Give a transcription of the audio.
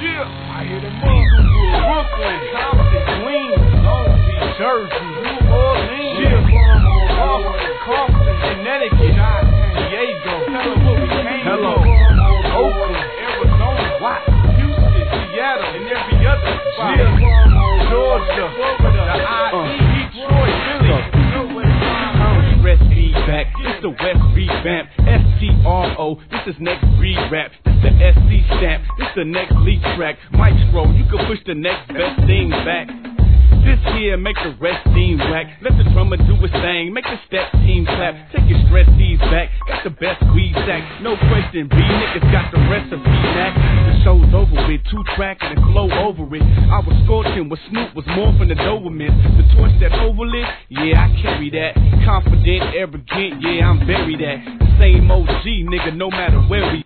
Yeah, I hear them Inglewood, Brooklyn, Compton, Queens, Long Beach, Jersey, New Orleans, yeah, Baltimore, Compton, Connecticut, Diego, tell them what we came from. Oakland, Arizona, Houston, Seattle, and every other spot. Yeah, Georgia, the IE, Detroit, Philly. Rest feedback, it's the West revamp. STRO, this is next re-rap. This the SC stamp, this the next leak track. Mic scroll, you can push the next best thing back. This here make the rest seem whack. Let the drummer do his thing, make the step team clap. Take your stress tees back, got the best weed sack. No question, B niggas got the recipe back. The show's over with, 2-track and it flow over it. I was scorching with Snoop, was more from the Doberman. The torch that overlit, yeah, I carry that. Confident, arrogant, yeah, I'm buried at. Same OG, nigga, no matter where we